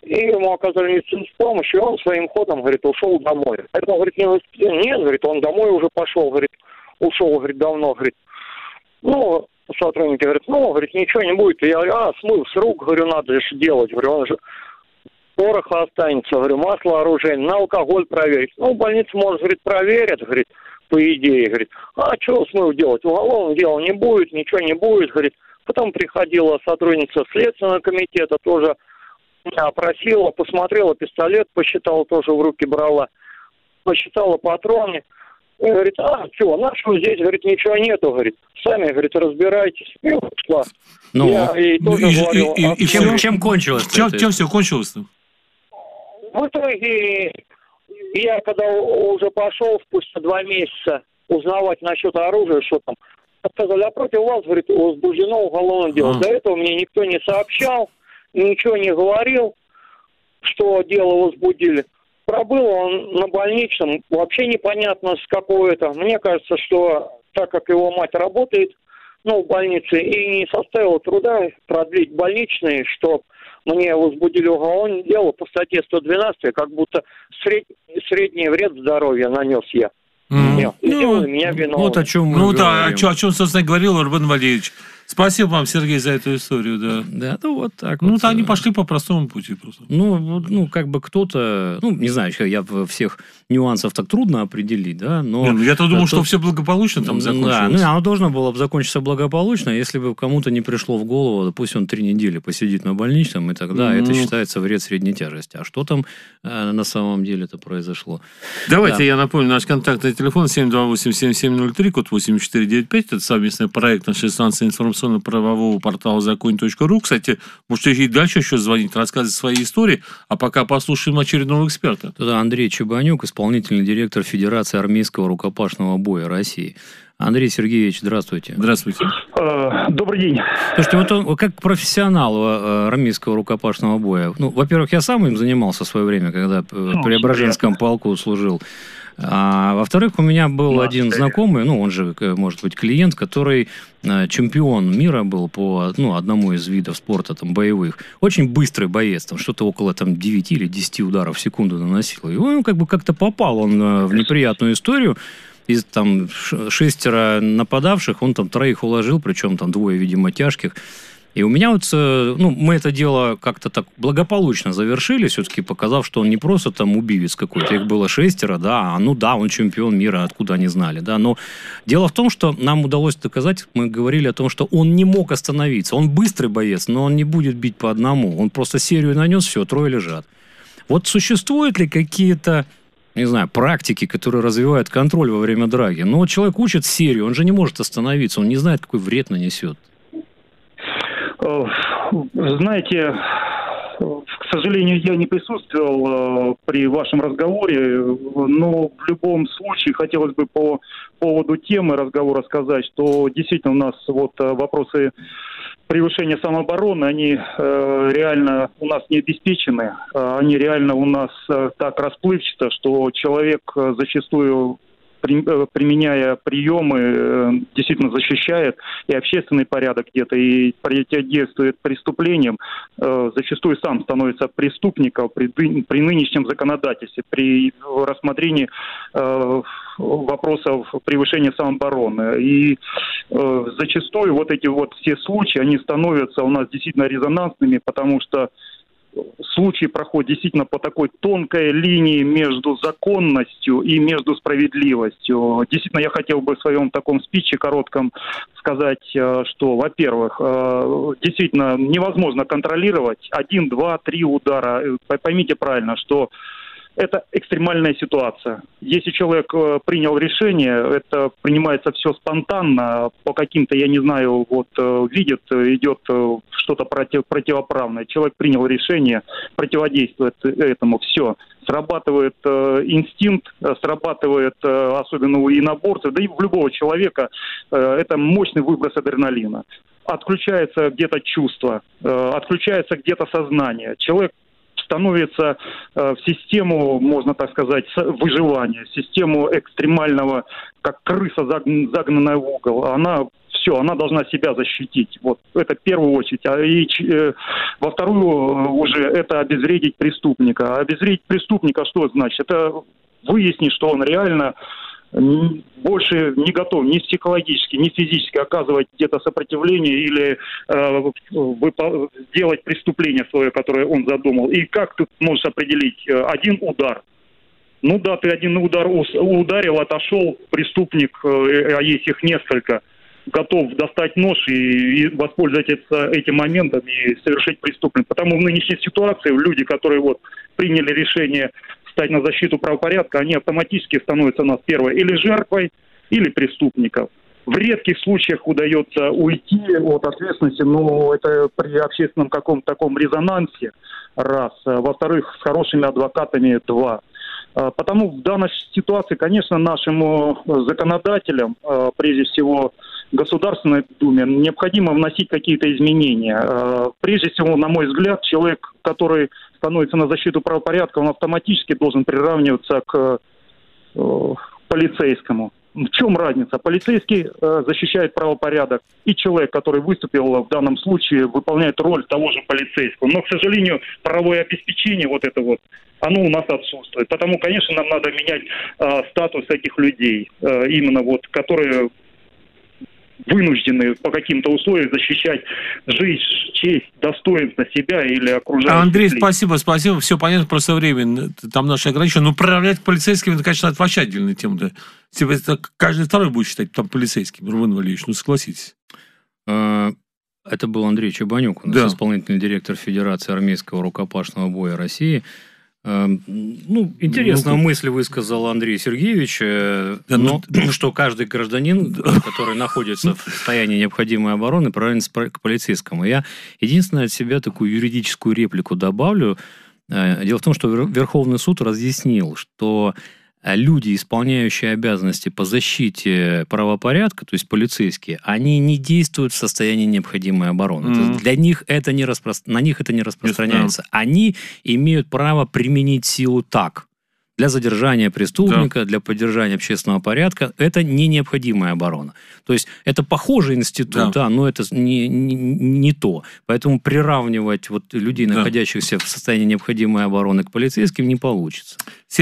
И ему оказали медицинскую помощь, и он своим ходом, говорит, ушел домой. Это, говорит, нет, говорит, он домой уже пошел, говорит, ушел, говорит, давно, говорит. Ну, сотрудники говорят, говорит, ничего не будет. Я говорю, смыл с рук, говорю, надо же делать. Говорю, он же пороха останется, говорю, масло оружейное, на алкоголь проверить. Ну, больница, может, говорит, проверят, говорит, по идее, говорит. А что смыл делать? Уголовного дела не будет, ничего не будет, говорит. Потом приходила сотрудница Следственного комитета, тоже меня опросила, посмотрела пистолет, посчитала, тоже в руки брала, посчитала патроны. И говорит, что, нашего здесь, говорит, ничего нету, говорит, сами, говорит, разбирайтесь. И ушла. Ну, я ей тоже говорил. И чем кончилось? Чем все кончилось-то? В итоге, я когда уже пошел спустя 2 месяца узнавать насчет оружия, что там, сказали, против вас, говорит, возбуждено уголовное дело. До этого мне никто не сообщал, ничего не говорил, что дело возбудили. Пробыл он на больничном, вообще непонятно с какого это. Мне кажется, что так как его мать работает, в больнице, и не составило труда продлить больничный, что мне возбудили уголовное дело по статье 112, как будто средний вред здоровью нанес я. Сделали меня виновным. Вот о чем мы говорим. О чем, собственно, говорил Рубен Валерьевич. Спасибо вам, Сергей, за эту историю, да. Да, вот так. Вот. Они пошли по простому пути просто. Как бы кто-то, не знаю, я всех нюансов так трудно определить, да, но... Я-то думал, что все благополучно там закончилось. Да, оно должно было бы закончиться благополучно, если бы кому-то не пришло в голову, пусть он 3 недели посидит на больничном, и тогда это считается вред средней тяжести. А что там на самом деле это произошло? Давайте я напомню, наш контактный телефон 728-7703, код 8495, это совместный проект нашей станции информационно-правового портала Закон.ру. Кстати, можете и дальше еще звонить, рассказывать свои истории, а пока послушаем очередного эксперта. Это Андрей Чебанюк, исполнительный директор Федерации армейского рукопашного боя России. Андрей Сергеевич, здравствуйте. Здравствуйте. Добрый день. Слушайте, вот как профессионал армейского рукопашного боя, во-первых, я сам им занимался в свое время, когда в Преображенском полку служил. А во-вторых, у меня был один знакомый, он же, может быть, клиент, который чемпион мира был по одному из видов спорта боевых. Очень быстрый боец, что-то около 9 или 10 ударов в секунду наносил. И он как-то попал в неприятную историю. Из 6 нападавших он 3 уложил, причем 2, видимо, тяжких. И у меня мы это дело как-то так благополучно завершили, все-таки показав, что он не просто убивец какой-то, их было 6, да, он чемпион мира, откуда они знали, да, но дело в том, что нам удалось доказать, мы говорили о том, что он не мог остановиться, он быстрый боец, но он не будет бить по одному, он просто серию нанес, все, 3 лежат. Вот существуют ли какие-то, не знаю, практики, которые развивают контроль во время драки? Человек учит серию, он же не может остановиться, он не знает, какой вред нанесет. Знаете, к сожалению, я не присутствовал при вашем разговоре, но в любом случае хотелось бы по поводу темы разговора сказать, что действительно у нас вопросы превышения самообороны, они реально у нас не обеспечены, они реально у нас так расплывчато, что человек зачастую, применяя приемы, действительно защищает и общественный порядок где-то, и противодействует преступлениям, зачастую сам становится преступником при нынешнем законодательстве, при рассмотрении вопросов превышения самообороны. И зачастую эти все случаи, они становятся у нас действительно резонансными, потому что случаи проходят действительно по такой тонкой линии между законностью и между справедливостью. Действительно, я хотел бы в своем таком спиче коротком сказать, что, во-первых, действительно невозможно контролировать 1, 2, 3 удара. Поймите правильно, что это экстремальная ситуация. Если человек принял решение, это принимается все спонтанно, по каким-то, я не знаю, видит, идет что-то противоправное. Человек принял решение, противодействует этому, все. Срабатывает инстинкт, срабатывает особенно у единоборцев, да и в любого человека, это мощный выброс адреналина. Отключается где-то чувство, отключается где-то сознание. Человек становится в систему, можно так сказать, выживания, систему экстремального, как крыса, загнанная в угол. Она должна себя защитить. Вот это в первую очередь. Во вторую уже это обезвредить преступника. А обезвредить преступника что значит? Это выяснить, что он реально больше не готов ни психологически, ни физически оказывать где-то сопротивление или сделать преступление свое, которое он задумал. И как ты можешь определить один удар? Ну да, ты один удар ударил, отошел, преступник, а есть их несколько, готов достать нож и воспользоваться этим моментом и совершить преступление. Потому в нынешней ситуации люди, которые вот приняли решение стать на защиту правопорядка, они автоматически становятся у нас первой или жертвой, или преступником. В редких случаях удается уйти от ответственности, но это при общественном каком-то таком резонансе, раз. Во-вторых, с хорошими адвокатами, два. Потому в данной ситуации, конечно, нашим законодателям, прежде всего Государственной Думе, необходимо вносить какие-то изменения. Прежде всего, на мой взгляд, человек, который становится на защиту правопорядка, он автоматически должен приравниваться к полицейскому. В чем разница? Полицейский защищает правопорядок, и человек, который выступил в данном случае, выполняет роль того же полицейского. Но, к сожалению, правовое обеспечение оно у нас отсутствует. Потому, конечно, нам надо менять статус этих людей, именно которые вынуждены по каким-то условиям защищать жизнь, честь, достоинство себя или окружающих. Андрей, спасибо. Все понятно, просто время там наше ограничено. Но проявлять полицейским, это, конечно, это вообще отдельная тема. Да. Это каждый второй будет считать там полицейским, Рубен Валерьевич, согласитесь. Это был Андрей Чебанюк, у нас исполнительный директор Федерации армейского рукопашного боя России. Интересную мысль высказал Андрей Сергеевич, что каждый гражданин, который находится в состоянии необходимой обороны, правильно к полицейскому. Я единственное от себя такую юридическую реплику добавлю. Дело в том, что Верховный суд разъяснил, что люди, исполняющие обязанности по защите правопорядка, то есть полицейские, они не действуют в состоянии необходимой обороны. Для них это на них это не распространяется. Они имеют право применить силу так. Для задержания преступника, для поддержания общественного порядка. Это не необходимая оборона. То есть это похожий институт, но это не то. Поэтому приравнивать людей, находящихся в состоянии необходимой обороны, к полицейским не получится.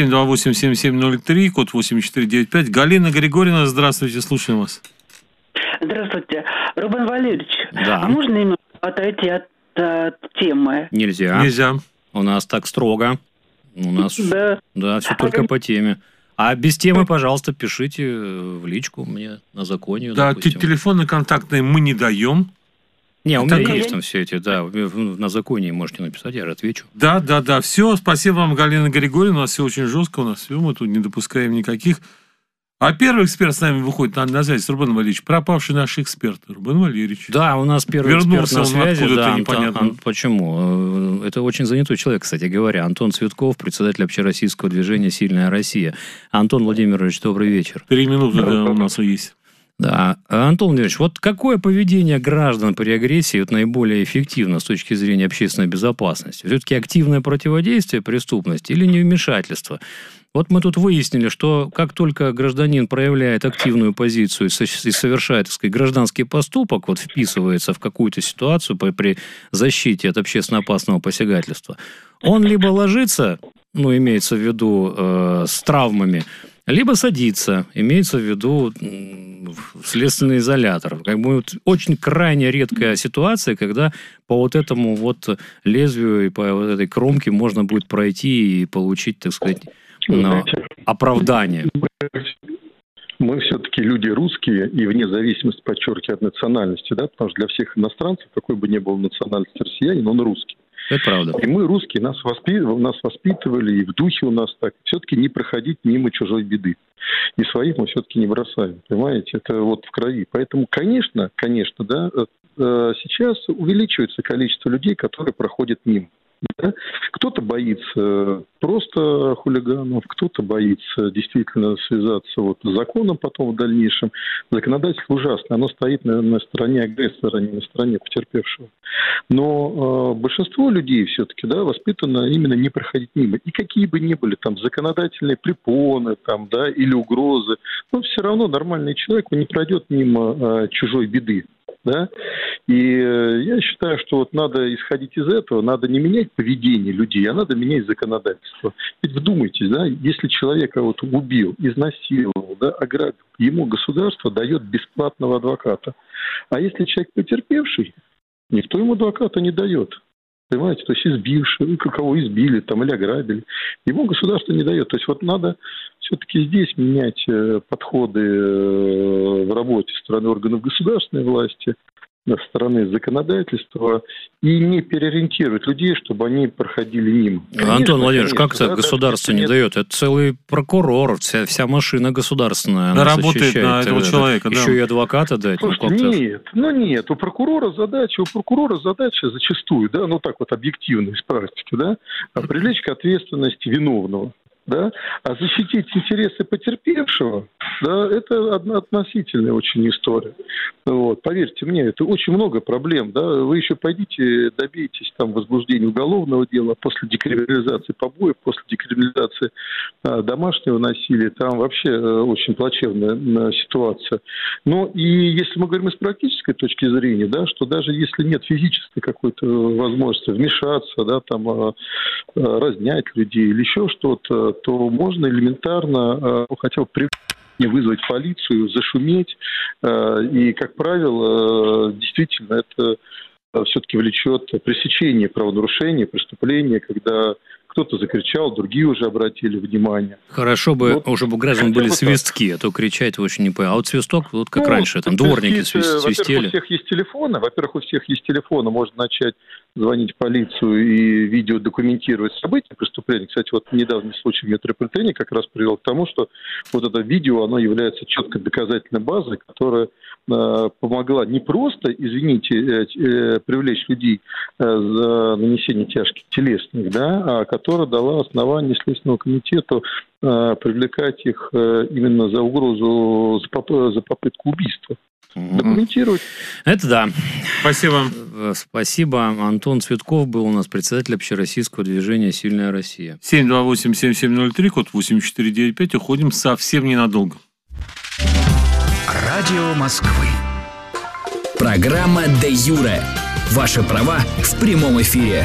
728-7703, код 8495. Галина Григорьевна, здравствуйте, слушаем вас. Здравствуйте. Рубен Валерьевич, да. А можно немного отойти от темы? Нельзя. У нас так строго. У нас все только по теме. А без темы, пожалуйста, пишите в личку мне на законе. Да, телефоны контактные мы не даем. Не, у меня есть там все эти, на законе можете написать, я же отвечу. Да, все, спасибо вам, Галина Григорьевна, у нас все очень жестко, мы тут не допускаем никаких. А первый эксперт с нами выходит на связь, Рубен Валерьевич, пропавший наш эксперт, Рубен Валерьевич. Да, у нас первый эксперт на связи. Да, непонятно. Почему? Это очень занятой человек, кстати говоря. Антон Цветков, председатель общероссийского движения «Сильная Россия». Антон Владимирович, добрый вечер. 3 минуты у нас есть. Да. Антон Владимирович, какое поведение граждан при агрессии наиболее эффективно с точки зрения общественной безопасности? Все-таки активное противодействие преступности или невмешательство? Мы тут выяснили, что как только гражданин проявляет активную позицию и совершает, гражданский поступок, вписывается в какую-то ситуацию при защите от общественно опасного посягательства, он либо ложится, имеется в виду с травмами, либо садится, имеется в виду в следственный изолятор. Очень крайне редкая ситуация, когда по этому лезвию и по этой кромке можно будет пройти и получить, так сказать, оправдание. Мы все-таки люди русские, и вне зависимости, подчеркиваю, от национальности, потому что для всех иностранцев, какой бы ни был национальности россиянин, он русский. Это правда. И мы, русские, нас воспитывали, и в духе у нас так, все-таки не проходить мимо чужой беды. И своих мы все-таки не бросаем, понимаете, это в крови. Поэтому, конечно, сейчас увеличивается количество людей, которые проходят мимо. Кто-то боится просто хулиганов, кто-то боится действительно связаться вот с законом потом в дальнейшем. Законодательство ужасно, оно стоит на стороне агрессора, а не на стороне потерпевшего. Но большинство людей все-таки, да, воспитано именно не проходить мимо. И какие бы ни были там законодательные препоны там, да, или угрозы, но все равно нормальный человек, он не пройдет мимо чужой беды. Да? И я считаю, что вот надо исходить из этого, надо не менять поведение людей, а надо менять законодательство. Ведь вдумайтесь, да, если человека вот убил, изнасиловал, да, ограбил, ему государство дает бесплатного адвоката. А если человек потерпевший, никто ему адвоката не дает. Понимаете, то есть избивший, кого избили там, или ограбили, ему государство не дает. То есть вот надо все-таки здесь менять подходы в работе со стороны органов государственной власти, со стороны законодательства, и не переориентировать людей, чтобы они проходили мимо. Конечно, Антон Владимирович, как это государство не дает? Это целый прокурор, вся машина государственная. Она работает на этого человека. Еще и адвоката дать. Слушайте, нет. У прокурора задача зачастую, да, ну так вот объективно из практики, да, привлечь к ответственности виновного. Да? А защитить интересы потерпевшего, да, это относительная очень история. Вот. Поверьте мне, это очень много проблем. Да? Вы еще пойдите, добейтесь там возбуждения уголовного дела после декриминализации побоев, после декриминализации домашнего насилия. Там вообще очень плачевная ситуация. Но и если мы говорим из практической точки зрения, да, что даже если нет физической какой-то возможности вмешаться, да, там, разнять людей или еще что-то, то можно элементарно хотя бы вызвать полицию, зашуметь. И, как правило, действительно, это все-таки влечет пресечение правонарушения, преступления, когда кто-то закричал, другие уже обратили внимание. Хорошо бы, вот, уже бы граждан были свистки, а то кричать очень не понимаю. А вот свисток, вот как раньше, там дворники свистели. Во-первых, у всех есть телефоны, можно начать звонить в полицию и видеодокументировать события преступления. Кстати, вот недавний случай в метрополитене как раз привел к тому, что вот это видео, оно является четкой доказательной базой, которая помогла не просто, извините, привлечь людей за нанесение тяжких телесных, да, а которая дала основание Следственному комитету привлекать их именно за угрозу, за попытку убийства. Документировать. Это да. Спасибо. Спасибо. Антон Цветков был у нас, председатель общероссийского движения «Сильная Россия». 728-7703, код 8495. Уходим совсем ненадолго. Радио Москвы. Программа «Де Юре». Ваши права в прямом эфире.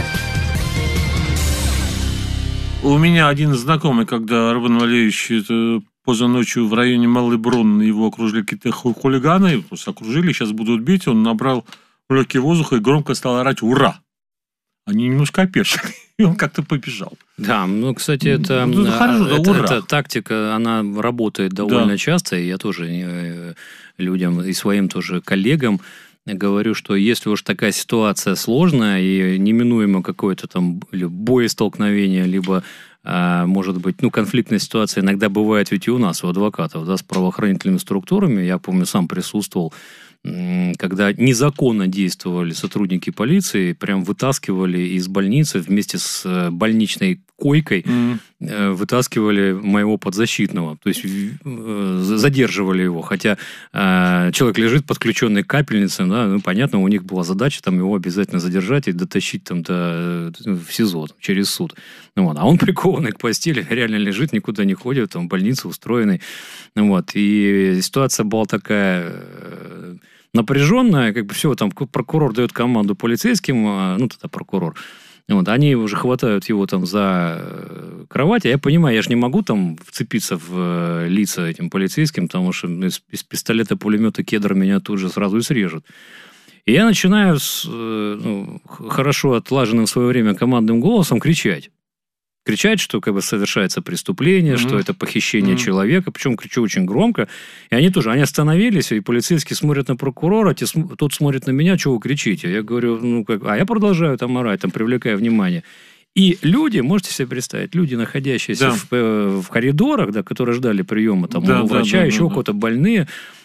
У меня один знакомый, когда Рубен Валерьевич поздно ночью в районе Малый Брун его окружили какие-то хулиганы, просто окружили, сейчас будут бить, он набрал легкий воздух и громко стал орать «Ура!». Они немножко опешили, и он как-то побежал. Да, ну, кстати, эта тактика, она работает довольно часто, и я тоже людям и своим тоже коллегам говорю, что если уж такая ситуация сложная и неминуемо какое-то там боестолкновение, либо, может быть, конфликтная ситуация иногда бывает ведь и у нас, у адвокатов, да, с правоохранительными структурами. Я помню, сам присутствовал, когда незаконно действовали сотрудники полиции, прям вытаскивали из больницы вместе с больничной койкой, вытаскивали моего подзащитного, то есть задерживали его, хотя человек лежит подключенный к капельнице, да, понятно, у них была задача там его обязательно задержать и дотащить там в СИЗО там, через суд. Вот. А он прикованный к постели, реально лежит, никуда не ходит, там в больнице устроенный. Вот. И ситуация была такая напряженная, как бы все, там прокурор дает команду полицейским, тогда прокурор, вот, они уже хватают его там за кровать, а я понимаю, я же не могу там вцепиться в лица этим полицейским, потому что из пистолета-пулемета «Кедр» меня тут же сразу и срежут. И я начинаю с хорошо отлаженным в свое время командным голосом кричать. Кричать, что как бы совершается преступление, что это похищение человека, причем кричу очень громко. И они остановились, и полицейские смотрят на прокурора, тот смотрит на меня, что вы кричите? Я говорю, я продолжаю там орать, там привлекая внимание. И люди, можете себе представить, люди, находящиеся в коридорах, да, которые ждали приема, там, у врача, еще у кого-то больные,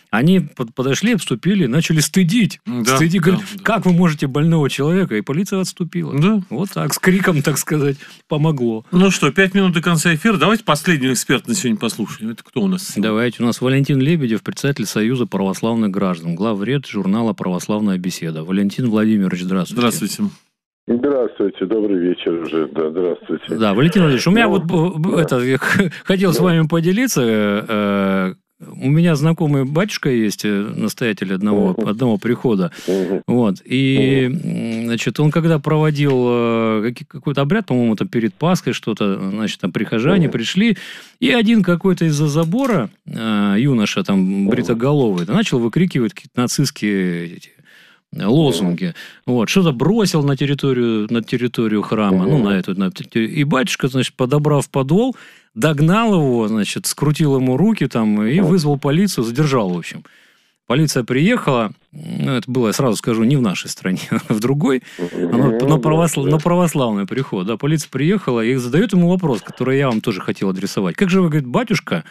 Они подошли, обступили, начали стыдить. Стыдить, говорят, как вы можете больного человека? И полиция отступила. Да. Вот так, с криком, так сказать, помогло. Ну что, 5 минут до конца эфира. Давайте последнего эксперта на сегодня послушаем. Это кто у нас? Давайте. У нас Валентин Лебедев, председатель Союза православных граждан, главред журнала «Православная беседа». Валентин Владимирович, здравствуйте. Здравствуйте. Здравствуйте, добрый вечер уже, да, здравствуйте. Да, Валентин Владимирович, у меня я хотел с вами поделиться. У меня знакомый батюшка есть, настоятель одного прихода. Вот. И, значит, он когда проводил какой-то обряд, по-моему, там перед Пасхой что-то, значит, там прихожане пришли, и один какой-то из-за забора, юноша там бритоголовый, начал выкрикивать какие-то нацистские лозунги. Вот. Что-то бросил на территорию храма, и батюшка, значит, подобрав подол, догнал его, значит, скрутил ему руки там и вызвал полицию, задержал, в общем. Полиция приехала, это было, я сразу скажу, не в нашей стране, а в другой, на православный приход. Да, полиция приехала и задает ему вопрос, который я вам тоже хотел адресовать. Как же вы, говорит, батюшка,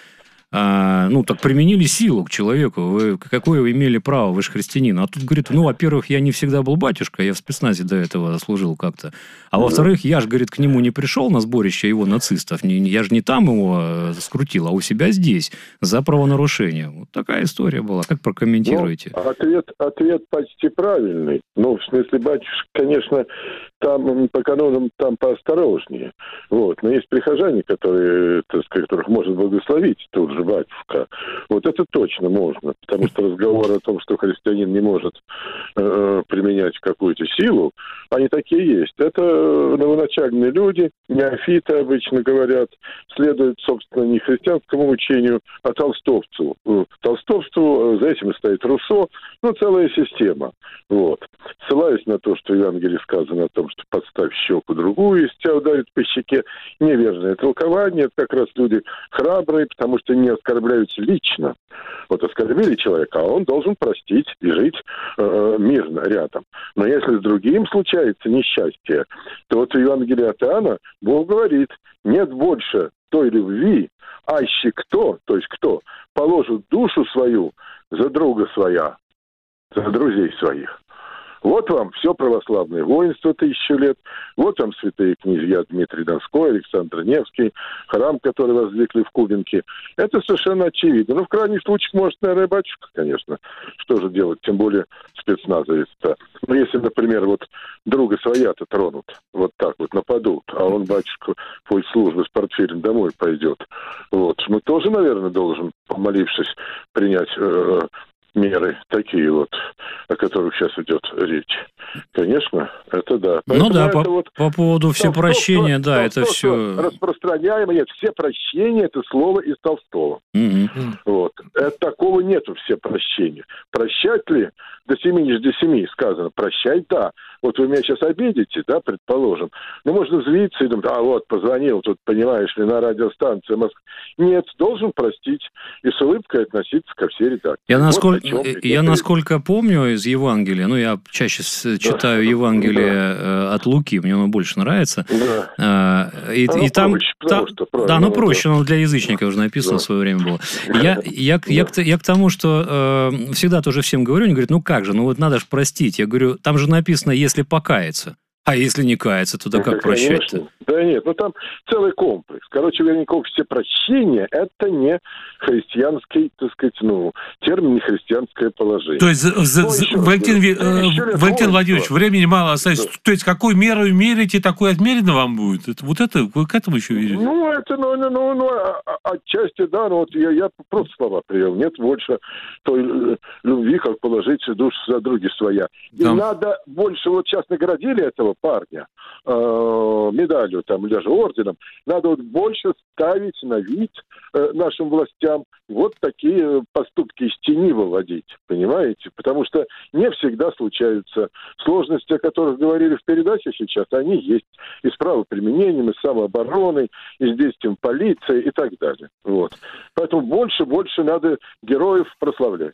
так применили силу к человеку, вы какое вы имели право, вы же христианин. А тут говорит, во-первых, я не всегда был батюшка, я в спецназе до этого служил как-то. А во-вторых, я же, говорит, к нему не пришел на сборище его нацистов, я же не там его скрутил, а у себя здесь, за правонарушение. Вот такая история была. Как прокомментируете? Ответ почти правильный. В смысле, батюшка, конечно, там по канонам там поосторожнее. Вот. Но есть прихожане, которых можно благословить тут же батюшка. Вот это точно можно. Потому что разговор о том, что христианин не может применять какую-то силу, они такие есть. Это новоначальные люди, неофиты обычно говорят, следуют, собственно, не христианскому учению, а толстовцу. Толстовству, за этим и стоит Руссо, целая система. Вот. Ссылаясь на то, что в Евангелии сказано о том, что подставь щеку другую, если тебя ударит по щеке, неверное толкование, это как раз люди храбрые, потому что не оскорбляются лично. Вот оскорбили человека, а он должен простить и жить мирно рядом. Но если с другим случается несчастье, то вот в Евангелии от Иоанна Бог говорит, нет больше той любви, аще кто, то есть кто, положит душу свою за друга своя, за друзей своих. Вот вам все православное воинство 1000 лет, вот вам святые князья Дмитрий Донской, Александр Невский, храм, который воздвигли в Кубинке. Это совершенно очевидно. В крайних случаях, может, наверное, батюшка, конечно. Что же делать, тем более спецназовец-то. Если, например, друга своя-то тронут, вот так вот нападут, а он, батюшка, после службы с портфелем домой пойдет. Мы тоже, наверное, должен, помолившись, принять меры такие о которых сейчас идет речь. Конечно, это да. Поэтому по поводу всепрощения, это все... Распространяемо, нет, всепрощение, это слово из Толстого. Такого нету всепрощения. Прощать ли? До 7 сказано. Прощать, да. Вы меня сейчас обидите, да, предположим. Можно взвиться и думать, позвонил, тут, понимаешь ли, на радиостанции Москвы. Нет, должен простить и с улыбкой относиться ко всей редакции. Я насколько помню из Евангелия, я чаще читаю Евангелие от Луки, мне оно больше нравится. Да. И там... проще, оно для язычников уже написано в свое время было. Я к тому, что всегда тоже всем говорю, они говорят, как же, надо же простить. Я говорю, там же написано, если покаяться. А если не каяться, то как прощать-то? Да нет, там целый комплекс. Никакого всепрощения – это не христианский, так сказать, термин, не христианское положение. То есть, Валентин Владимирович, времени мало остается. То есть, какой мерой мерите, такой отмерено вам будет? Вы к этому еще верите? Отчасти, да, я просто слова привел. Нет больше той любви, как положить душу за други своя. И надо больше, сейчас наградили этого парня медалью, или даже орденом, надо больше ставить на вид нашим властям такие поступки из тени выводить, понимаете? Потому что не всегда случаются сложности, о которых говорили в передаче сейчас, они есть и с правоприменением, и с самообороной, и с действием полиции и так далее. Поэтому больше надо героев прославлять.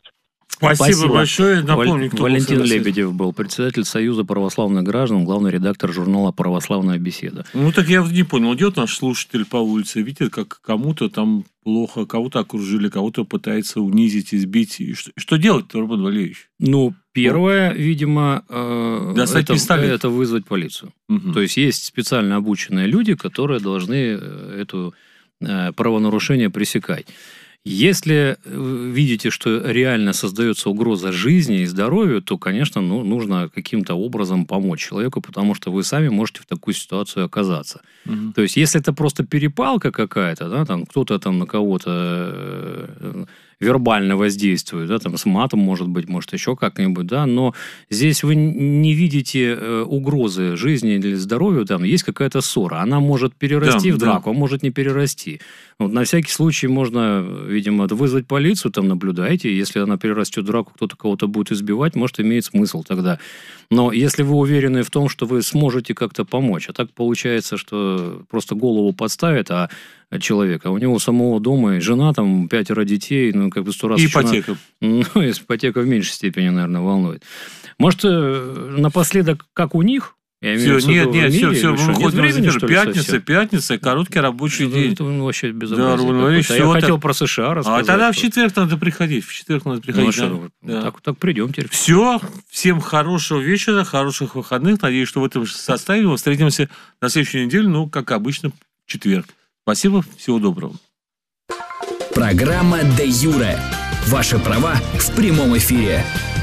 Спасибо большое. Напомню, кто Валентин был Лебедев был председатель Союза православных граждан, главный редактор журнала «Православная беседа». Ну, так я не понял. Идет наш слушатель по улице, видит, как кому-то там плохо, кого-то окружили, кого-то пытается унизить, избить. И что делать-то, Рубен Валерьевич? Ну, первое, видимо, это вызвать полицию. Угу. То есть специально обученные люди, которые должны это правонарушение пресекать. Если видите, что реально создается угроза жизни и здоровью, то, конечно, нужно каким-то образом помочь человеку, потому что вы сами можете в такую ситуацию оказаться. Угу. То есть, если это просто перепалка какая-то, да, там кто-то там на кого-то вербально воздействует, да, там с матом, может еще как-нибудь, да, но здесь вы не видите угрозы жизни или здоровью, там есть какая-то ссора, она может перерасти в драку, а может не перерасти. Вот на всякий случай можно, видимо, вызвать полицию, там наблюдайте, если она перерастет в драку, кто-то кого-то будет избивать, может, имеет смысл тогда. Но если вы уверены в том, что вы сможете как-то помочь, а так получается, что просто голову подставит, человека, у него самого дома и жена, там 5 детей, 100 раз... И ипотека. Ипотека в меньшей степени, наверное, волнует. Может, напоследок, как у них? Все, нет, мы выходим в эфир. Пятница, короткий рабочий день. Это вообще безобразие. Я хотел про США рассказать. А тогда в четверг надо приходить. Так придем теперь. Все, всем хорошего вечера, хороших выходных. Надеюсь, что в этом составе мы встретимся на следующей неделе, как обычно, в четверг. Спасибо, всего доброго. Программа «Де юре». Ваши права в прямом эфире.